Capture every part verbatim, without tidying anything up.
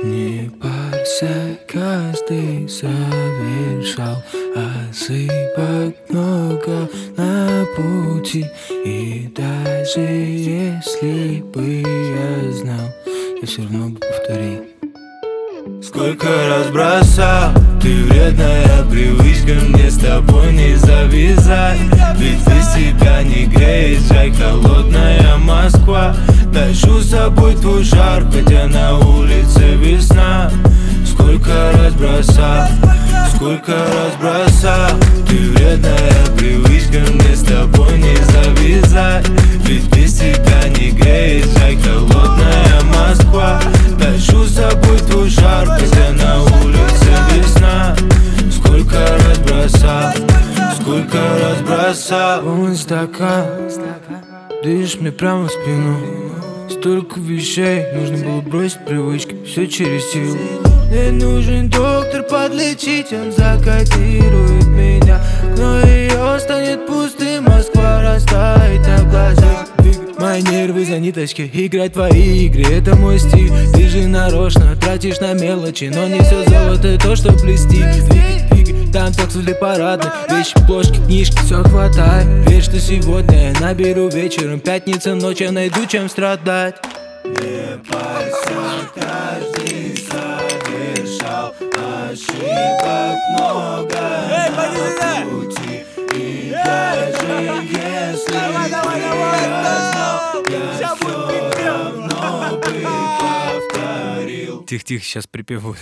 Не парься, каждый совершал ошибок много на пути. И даже если бы я знал, я все равно бы повторил. Сколько раз бросал, ты вредная привычка, мне с тобой не завязать. Ведь без тебя не греет, жаль, холодная Москва. Тащу с собой твой жар, хотя на улице весна. Сколько раз бросал, сколько раз бросал, ты вредная привычка, мне с тобой не завязать. Ведь без тебя не греет, жаль, холодная Москва. Тащу с собой твой жар, хотя на улице весна. Сколько раз бросал, сколько раз бросал. Полный стакан, дышишь мне прямо в спину. Столько вещей, нужно было бросить привычки, все через силу. Мне нужен доктор подлечить, он закодирует меня. Но ее станет пустым, Москва растает на глазах. Мои нервы за ниточки, играть твои игры, это мой стиль. Ты же нарочно тратишь на мелочи, но не все золото то, что блестит. Двигай, двигай, там так возле парадной. Вещи, плошки, книжки, все хватает. Верь, что сегодня я наберу вечером. Пятница, ночь, я найду чем страдать. Не парься, каждый совершал ошибок много на пути. И даже если бы я знал, я все равно бы повторил. Тихо-тихо, сейчас припевают.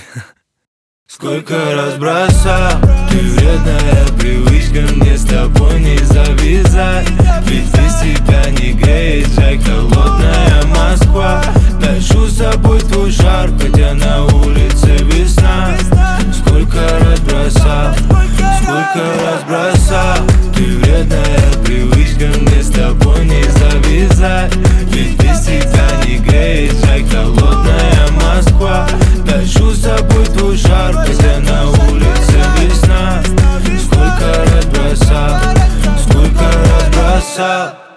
Сколько раз бросал, ты вредная привычка, мне с тобой не завязать. Ведь без тебя не греет, жаль, холодная Москва. Тащу с собой твой жар, хотя на улице весна. Сколько раз бросал, сколько раз бросал, ты вредная привычка, мне с тобой не завязать. Ведь без тебя не греет, жаль, холодная Москва. Тащу с собой твой жар, хотя на улице весна. Сколько раз бросал, сколько раз бросал.